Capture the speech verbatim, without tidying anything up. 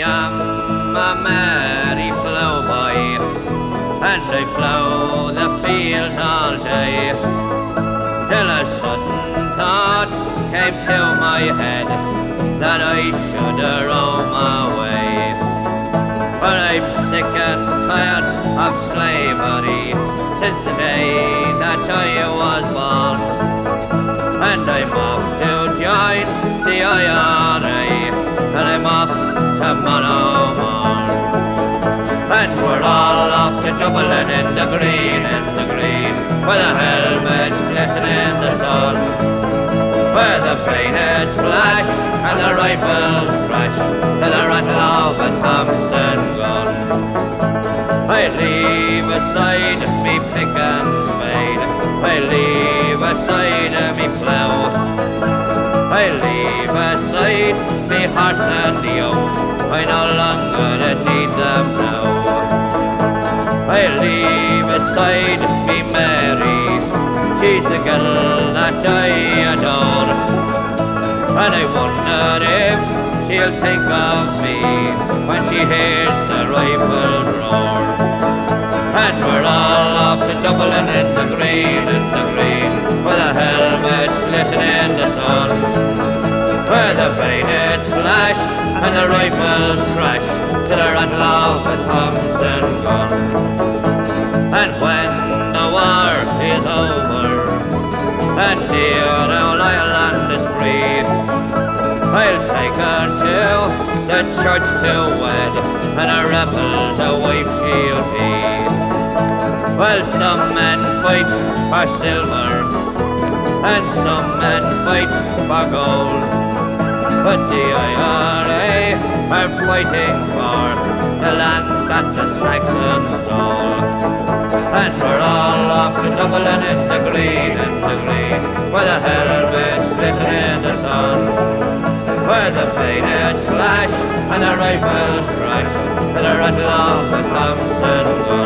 am a merry ploughboy, and I plough the fields all day, till a sudden thought came to my head that I should roam away. For I'm sick and tired of slavery since the day that I was born, and I'm off to join the I R A, and I'm off tomorrow morn. And we're all off to Dublin in the green, in the green, where the helmets glisten in the sun, where the bayonets flash and the rifles crash to the rattle of a Thompson gun. I leave aside me pick and spade, I leave aside me plough, I leave aside me horse and yoke, I no longer need them now. I leave aside me Mary, she's the girl that I adore, and I wonder if she'll think of me when she hears the rifles roar. And we're all off to Dublin in the green, in the green, where the helmets glisten in the sun, where the bayonets flash and the rifles crash to the rattle of a Thompson gun. And when the war is over and dear old Ireland is free, I'll take her to the church to wed, and a rebel's a wife she'll be. Well, some men fight for silver and some men fight for gold, but the I R A are fighting for the land that the Saxons stole. And we're all off to Dublin in the green, in the green, where the helmets glisten in the sun, where the bayonets flash and the rifles crash to the rattle of the Thompson gun.